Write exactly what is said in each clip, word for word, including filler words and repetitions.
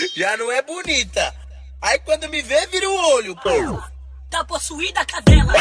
Já não é bonita. Aí quando me vê, vira o olho, pô. Tá possuída a cadela.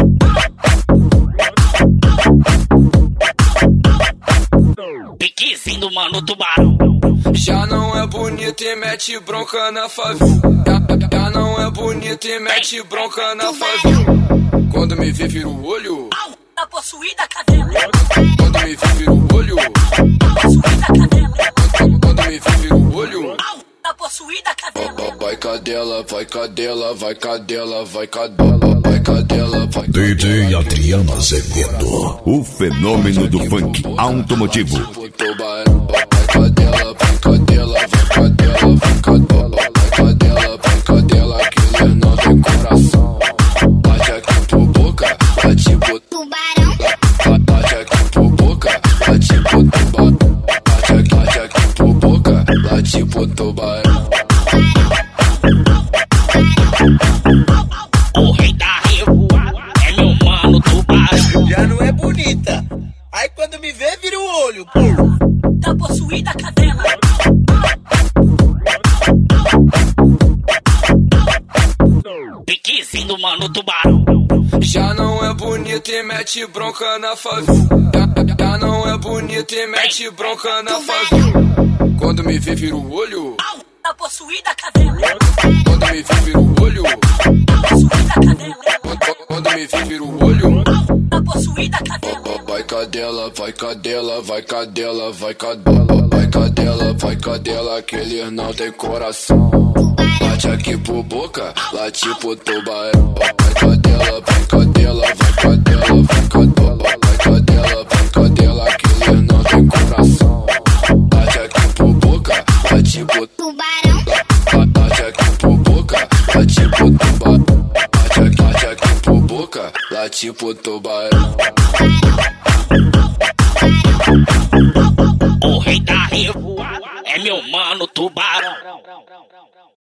Piquezinho do mano tubarão. Já não é bonita e mete bronca na favela. Já, já não é bonita e mete bronca na favela. Quando me vê, vira o olho. Tá possuída a cadela. Quando me vê, vira o olho. Tá possuída a cadela. Quando me vê, vira o olho. Tá possuída a cadela. Vai cadela, vai cadela, vai cadela, vai cadela, vai cadela, vai cadela. D J Adriano Azevedo, o fenômeno do funk automotivo. Vai cadela, vai cadela, vai cadela, vai cadela, vai cadela, vai cadela, que ele não tem coração. Bate aqui por boca, bate por tubarão. Bate aqui por boca, bate por tubarão. Bate aqui, bate aqui por boca, bate por tubarão. O rei da revoada é meu mano tubarão. Já não é bonita. Aí quando me vê, vira o olho, pô. Tá possuída a cadela. Piquezinho do mano tubarão. Já não é bonita e mete bronca na favela. Já, já não é bonita e mete bronca na favela. Quando me vê, vira o olho. Tá possuída a cadela. Quando me vê, vira o olho. Tá possuída a cadela. Quando, quando me vê, vira o olho. Tá possuída a cadela. Vai cadela, vai cadela, vai cadela, vai cadela, vai cadela, vai cadela, que ele não tem coração. Bate aqui por boca, late por tubarão. Vai cadela, vai cadela, vai cadela, vai cadela, vai cadela, vai cadela, que ele não tem coração. Bate aqui por boca, late por tubarão. Bate aqui por boca, late por tubarão. Bate aqui, bate aqui por boca, late por tubarão. O rei da revoada é meu mano tubarão.